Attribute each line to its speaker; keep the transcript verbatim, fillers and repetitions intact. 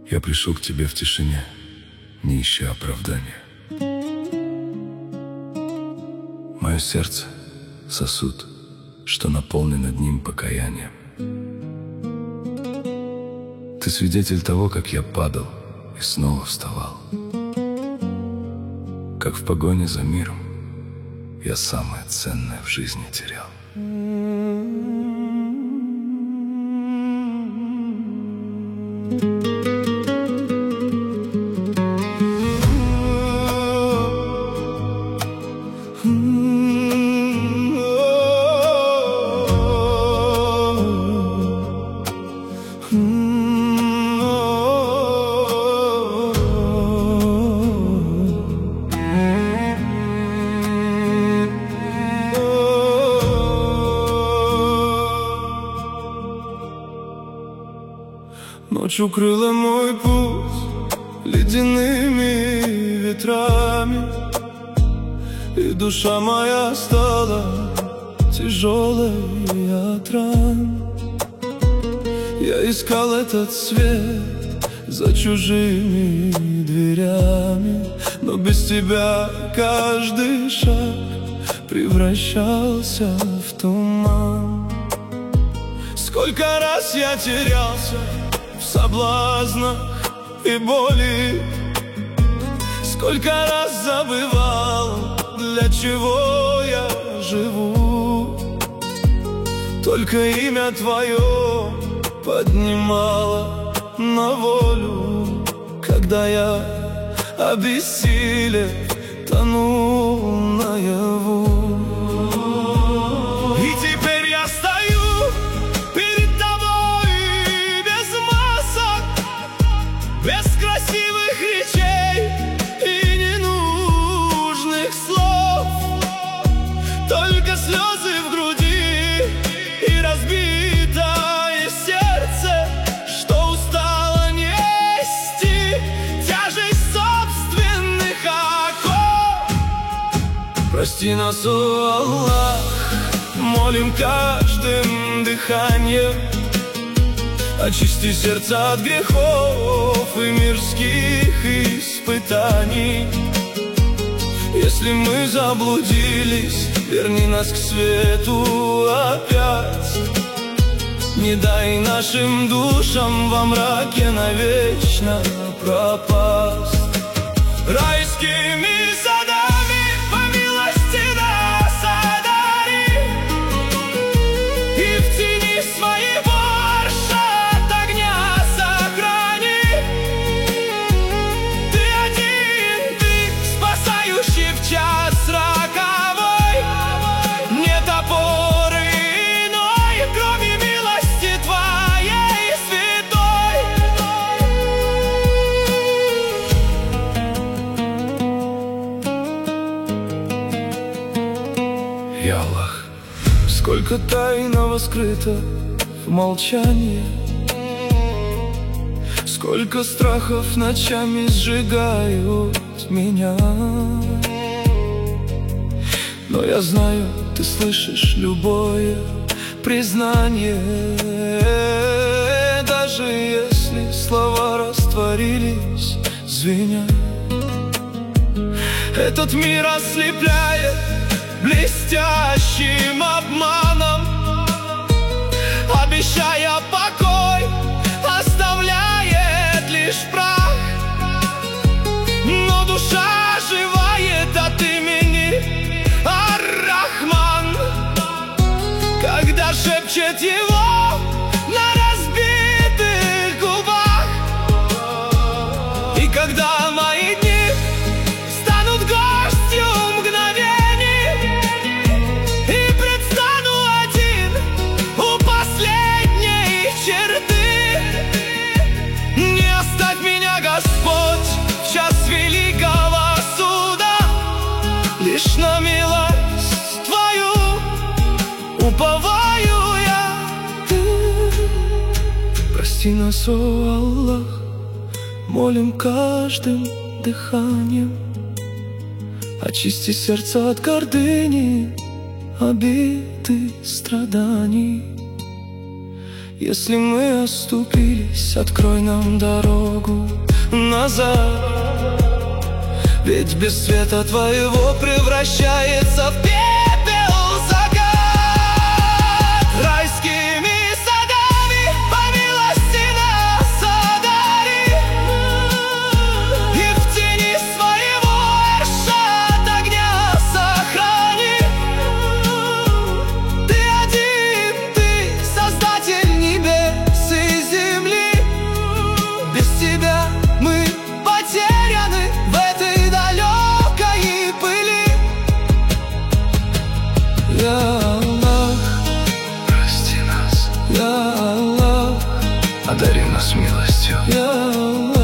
Speaker 1: Я пришел к тебе в тишине, не ища оправдания. Мое сердце — сосуд, что наполнен одним покаянием. Ты свидетель того, как я падал и снова вставал, как в погоне за миром я самое ценное в жизни терял.
Speaker 2: Ночь укрыла мой путь ледяными ветрами, и душа моя стала тяжелой от ран. Я искал этот свет за чужими дверями, но без тебя каждый шаг превращался в туман. Сколько раз я терялся в соблазнах и боли, сколько раз забывал, для чего я живу. Только имя твое поднимало на волю, когда я обессилев тонул наяву. И теперь я стою перед тобой без масок, без красивых речей и ненужных слов, только слезы в груди и разбитое сердце, что устало нести тяжесть собственных оков. Прости нас, о Аллах, молим каждым дыханием, очисти сердца от грехов и мирских испытаний. Если мы заблудились, верни нас к свету опять. Не дай нашим душам во мраке навечно пропасть. Райскими садами по милости нас одари, и в тени своего арша от огня сохрани. Ты один, ты спасающий в час роковой, нет опоры иной, кроме милости твоей святой.
Speaker 1: Я Аллах,
Speaker 2: Сколько тайного скрыто в молчании, сколько страхов ночами сжигают меня. Но я знаю, ты слышишь любое признание, даже если слова растворились, звеня. Этот мир ослепляет блестящим обманом, обещая покой, оставляет лишь прах. Но душа оживает от имени Ар-Рахман, когда шепчет его на разбитых губах. И когда мои дни станут горстью мгновений, и предстану один у последней черты, не оставь меня, Господь, в час великого суда, лишь на милость твою уповаю я. Ты прости нас, о Аллах, молим каждым дыханием, очисти сердце от гордыни, обиды, страданий. Если мы оступились, открой нам дорогу назад. Ведь без света твоего превращается в пепел закат. Райскими садами по милости нас одари, и в тени своего Эршат огня сохрани. Ты один, ты создатель небес и земли. Без тебя мы потеряны в этой далекой пыли. Я Аллах,
Speaker 1: Прости нас,
Speaker 2: я Аллах,
Speaker 1: одари нас милостью.
Speaker 2: я Аллах.